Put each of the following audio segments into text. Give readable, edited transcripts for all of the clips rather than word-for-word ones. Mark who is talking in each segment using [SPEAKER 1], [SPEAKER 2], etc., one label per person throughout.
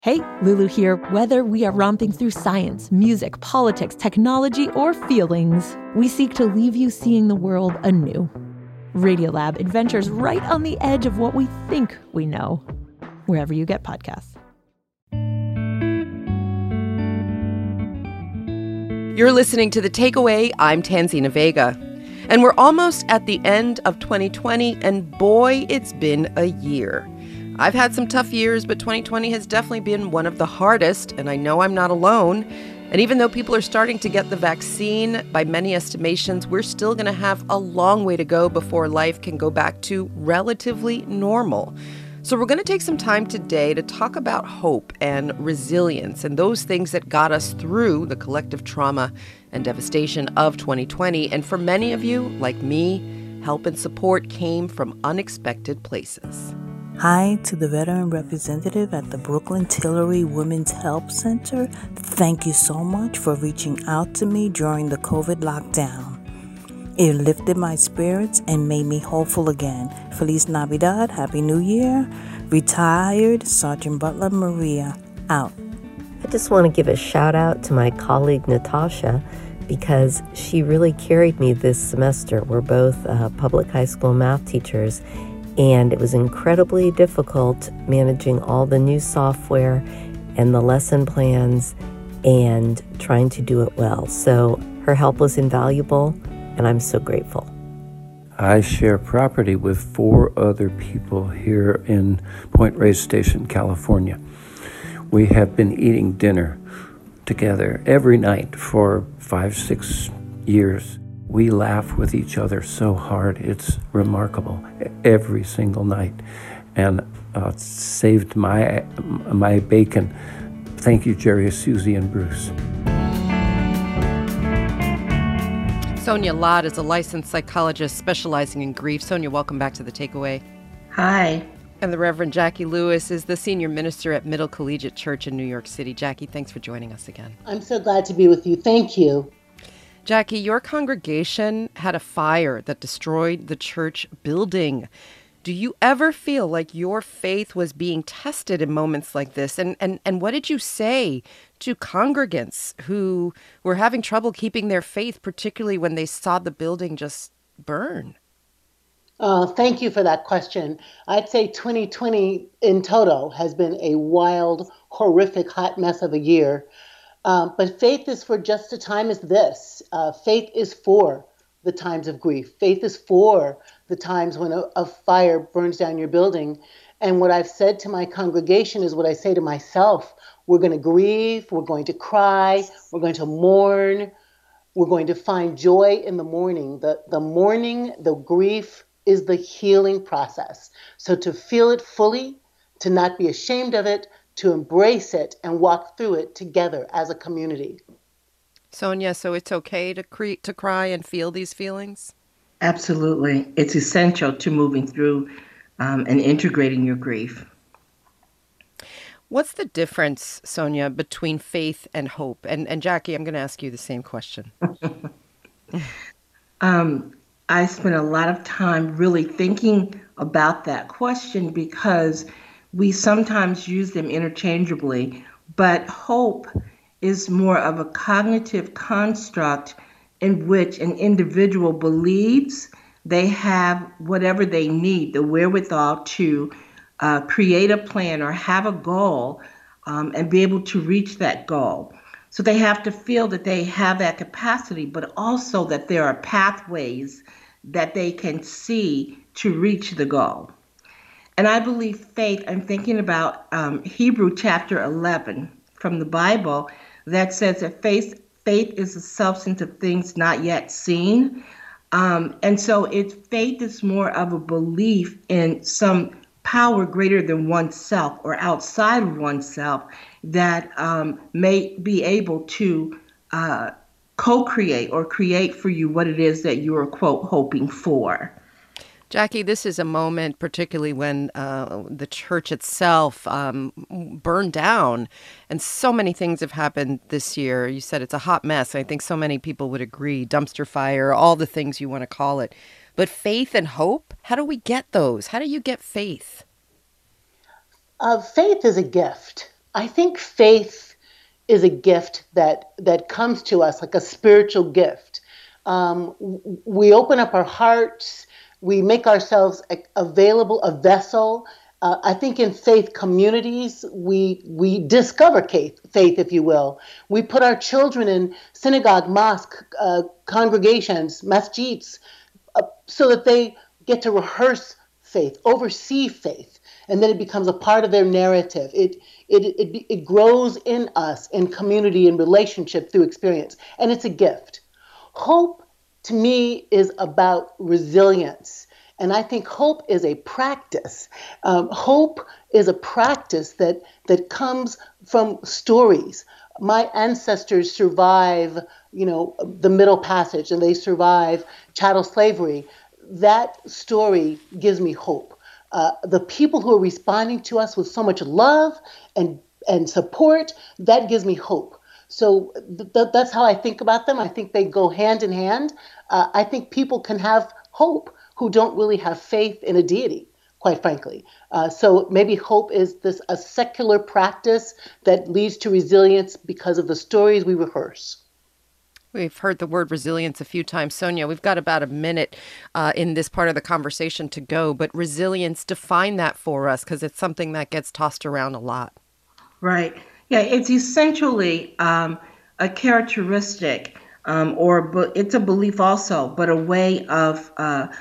[SPEAKER 1] Hey, Lulu here. Whether we are romping through science, music, politics, technology, or feelings, we seek to leave you seeing the world anew. Radiolab adventures right on the edge of what we think we know, wherever you get podcasts.
[SPEAKER 2] You're listening to The Takeaway. I'm Tanzina Vega. And we're almost at the end of 2020, and boy, it's been a year. I've had some tough years, but 2020 has definitely been one of the hardest, and I know I'm not alone. And even though people are starting to get the vaccine, by many estimations, we're still going to have a long way to go before life can go back to relatively normal. So we're going to take some time today to talk about hope and resilience and those things that got us through the collective trauma and devastation of 2020. And for many of you, like me, help and support came from unexpected places.
[SPEAKER 3] Hi to the veteran representative at the Brooklyn Tillery Women's Help Center. Thank you so much for reaching out to me during the COVID lockdown. It lifted my spirits and made me hopeful again. Feliz Navidad, Happy New Year. Retired Sergeant Butler Maria, out.
[SPEAKER 4] I just want to give a shout out to my colleague Natasha because she really carried me this semester. We're both public high school math teachers, and it was incredibly difficult managing all the new software and the lesson plans and trying to do it well. So her help was invaluable, and I'm so grateful.
[SPEAKER 5] I share property with 4 other people here in Point Reyes Station, California. We have been eating dinner together every night for 5-6 years. We laugh with each other so hard, it's remarkable, every single night. And saved my bacon. Thank you, Jerry, Susie, and Bruce.
[SPEAKER 2] Sonia Lott is a licensed psychologist specializing in grief. Sonia, welcome back to The Takeaway.
[SPEAKER 6] Hi.
[SPEAKER 2] And the Reverend Jackie Lewis is the senior minister at Middle Collegiate Church in New York City. Jackie, thanks for joining us again.
[SPEAKER 6] I'm so glad to be with you. Thank you.
[SPEAKER 2] Jackie, your congregation had a fire that destroyed the church building. Do you ever feel like your faith was being tested in moments like this? And what did you say to congregants who were having trouble keeping their faith, particularly when they saw the building just burn?
[SPEAKER 6] Thank you for that question. I'd say 2020 in total has been a wild, horrific, hot mess of a year. But faith is for just a time as this. Faith is for the times of grief. Faith is for the times when a fire burns down your building. And what I've said to my congregation is what I say to myself. We're going to grieve. We're going to cry. We're going to mourn. We're going to find joy in the mourning. The mourning, the grief is the healing process. So to feel it fully, to not be ashamed of it, to embrace it and walk through it together as a community.
[SPEAKER 2] Sonia, so it's okay to cry and feel these feelings?
[SPEAKER 7] Absolutely. It's essential to moving through and integrating your grief.
[SPEAKER 2] What's the difference, Sonia, between faith and hope? And Jackie, I'm going to ask you the same question.
[SPEAKER 7] I spent a lot of time really thinking about that question because we sometimes use them interchangeably, but hope is more of a cognitive construct in which an individual believes they have whatever they need, the wherewithal to create a plan or have a goal and be able to reach that goal. So they have to feel that they have that capacity, but also that there are pathways that they can see to reach the goal. And I believe faith, I'm thinking about Hebrew chapter 11 from the Bible that says that faith is the substance of things not yet seen. And so faith is more of a belief in some power greater than oneself or outside of oneself that may be able to co-create or create for you what it is that you are, quote, hoping for.
[SPEAKER 2] Jackie, this is a moment, particularly when the church itself burned down, and so many things have happened this year. You said it's a hot mess. I think so many people would agree. Dumpster fire, all the things you want to call it. But faith and hope, how do we get those? How do you get faith?
[SPEAKER 6] Faith is a gift. I think faith is a gift that comes to us like a spiritual gift. We open up our hearts, we make ourselves available, a vessel. I think in faith communities, we discover faith, if you will. We put our children in synagogue, mosque, congregations, masjids, so that they get to rehearse faith, oversee faith, and then it becomes a part of their narrative. It grows in us in community and relationship through experience, and it's a gift. Hope, to me, is about resilience. And I think hope is a practice. Hope is a practice that comes from stories. My ancestors survive, the Middle Passage, and they survive chattel slavery. That story gives me hope. The people who are responding to us with so much love and support, that gives me hope. So that's how I think about them. I think they go hand in hand. I think people can have hope who don't really have faith in a deity, quite frankly. So maybe hope is a secular practice that leads to resilience because of the stories we rehearse.
[SPEAKER 2] We've heard the word resilience a few times. Sonia, we've got about a minute in this part of the conversation to go, but resilience, define that for us, because it's something that gets tossed around a lot.
[SPEAKER 7] Right. Yeah, it's essentially a characteristic, or it's a belief also, but a way of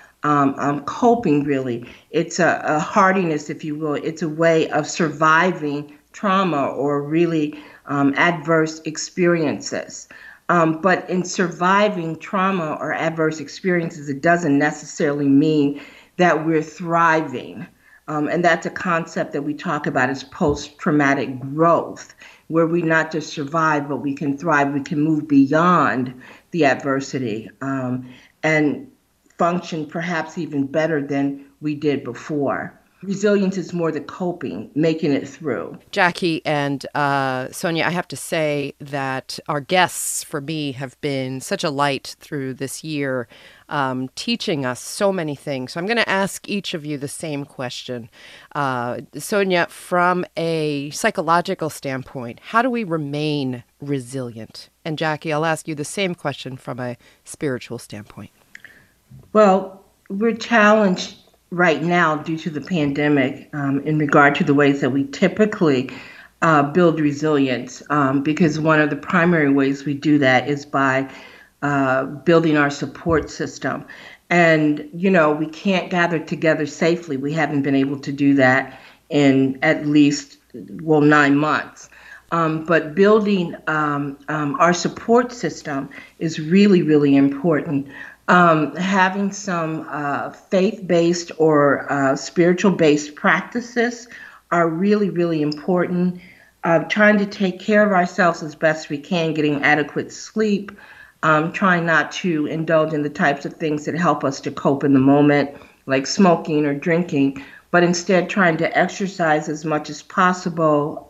[SPEAKER 7] coping, really. It's a hardiness, if you will. It's a way of surviving trauma or really adverse experiences. But in surviving trauma or adverse experiences, it doesn't necessarily mean that we're thriving. And that's a concept that we talk about as post-traumatic growth, where we not just survive, but we can thrive. We can move beyond the adversity and function perhaps even better than we did before. Resilience is more the coping, making it through.
[SPEAKER 2] Jackie and Sonia, I have to say that our guests, for me, have been such a light through this year, teaching us so many things. So I'm going to ask each of you the same question. Sonia, from a psychological standpoint, how do we remain resilient? And Jackie, I'll ask you the same question from a spiritual standpoint.
[SPEAKER 7] Well, we're challenged right now due to the pandemic in regard to the ways that we typically build resilience, because one of the primary ways we do that is by building our support system. And, we can't gather together safely. We haven't been able to do that in at least, 9 months. But building our support system is really, really important. Having some faith-based or spiritual-based practices are really, really important. Trying to take care of ourselves as best we can, getting adequate sleep, trying not to indulge in the types of things that help us to cope in the moment, like smoking or drinking, but instead trying to exercise as much as possible,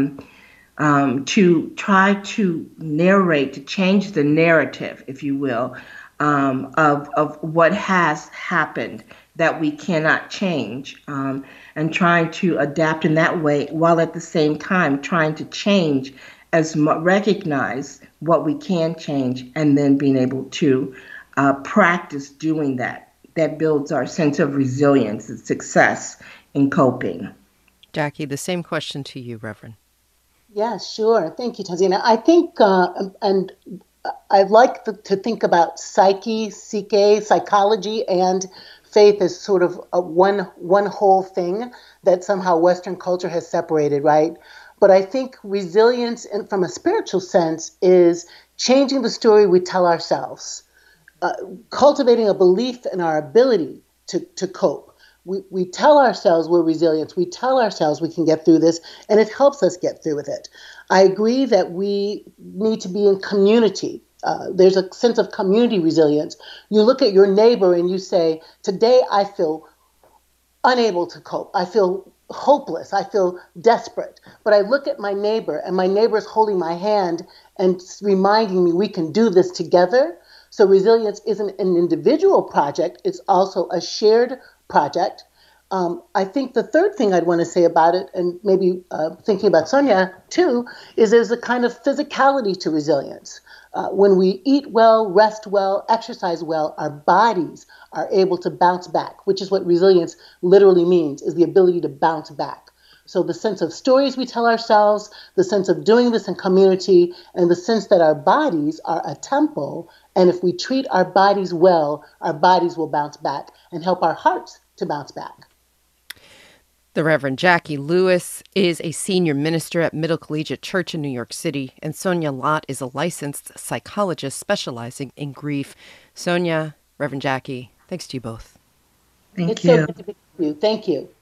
[SPEAKER 7] to try to narrate, to change the narrative, if you will, of what has happened that we cannot change, and trying to adapt in that way, while at the same time trying to change recognize what we can change, and then being able to practice doing that. That builds our sense of resilience and success in coping.
[SPEAKER 2] Jackie, the same question to you, Reverend.
[SPEAKER 6] Yeah, sure. Thank you, Tanzina. I think, and I like to think about psyche, psychology, and faith as sort of one whole thing that somehow Western culture has separated, right? But I think resilience, from a spiritual sense, is changing the story we tell ourselves, cultivating a belief in our ability to cope. We tell ourselves we're resilient. We tell ourselves we can get through this, and it helps us get through with it. I agree that we need to be in community. There's a sense of community resilience. You look at your neighbor and you say, today I feel unable to cope. I feel hopeless. I feel desperate. But I look at my neighbor, and my neighbor's holding my hand and reminding me we can do this together. So resilience isn't an individual project. It's also a shared project. I think the third thing I'd want to say about it, and maybe thinking about Sonia too, is there's a kind of physicality to resilience. When we eat well, rest well, exercise well, our bodies are able to bounce back, which is what resilience literally means, is the ability to bounce back. So the sense of stories we tell ourselves, the sense of doing this in community, and the sense that our bodies are a temple, and if we treat our bodies well, our bodies will bounce back and help our hearts to bounce back.
[SPEAKER 2] The Reverend Jackie Lewis is a senior minister at Middle Collegiate Church in New York City, and Sonia Lott is a licensed psychologist specializing in grief. Sonia, Reverend Jackie, thanks to you both.
[SPEAKER 7] Thank
[SPEAKER 6] It's
[SPEAKER 7] you.
[SPEAKER 6] so good to be with you. Thank you.